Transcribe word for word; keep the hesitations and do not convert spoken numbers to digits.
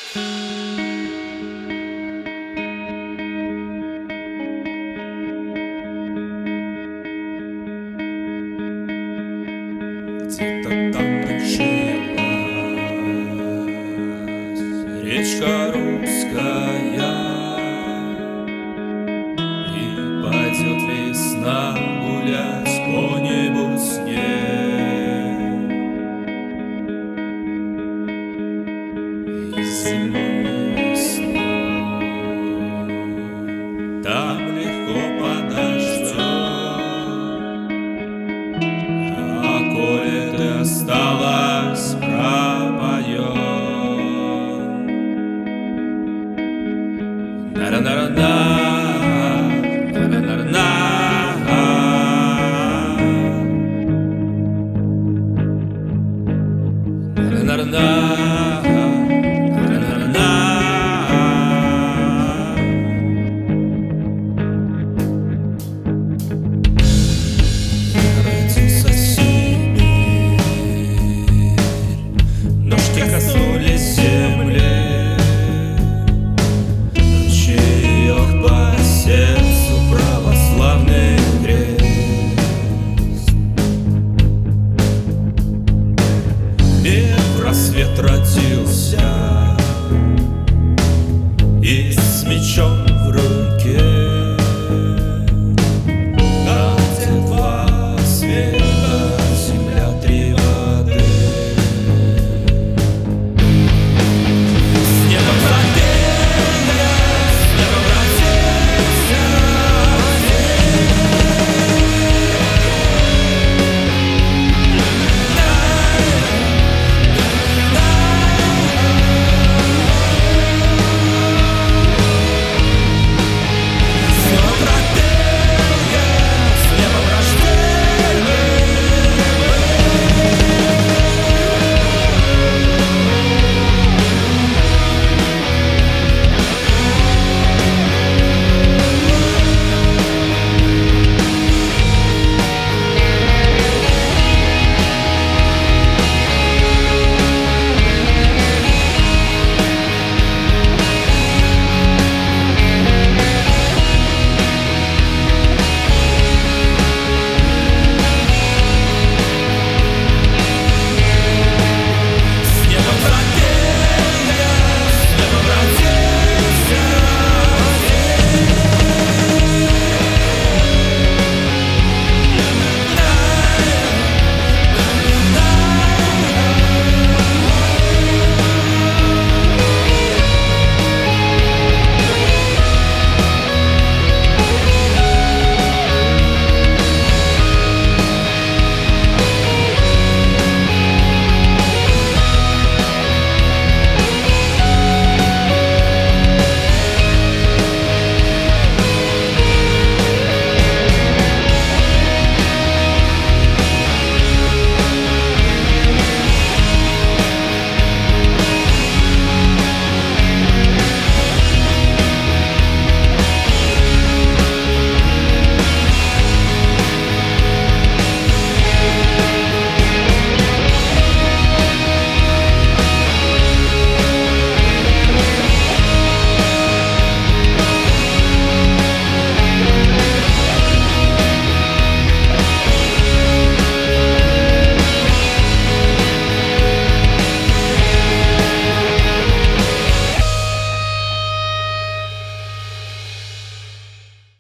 Где-то там началась речка русская, и пойдет весна гулять по небу снег. И зимой и весной там легко подождет. А коли ты осталась, пропоет. На-на-на-на, на-на-на-на. Родился Сибирь, ножки коснулись земли, ручеек по сердцу православный крест. И в рассвет родился, и с мечом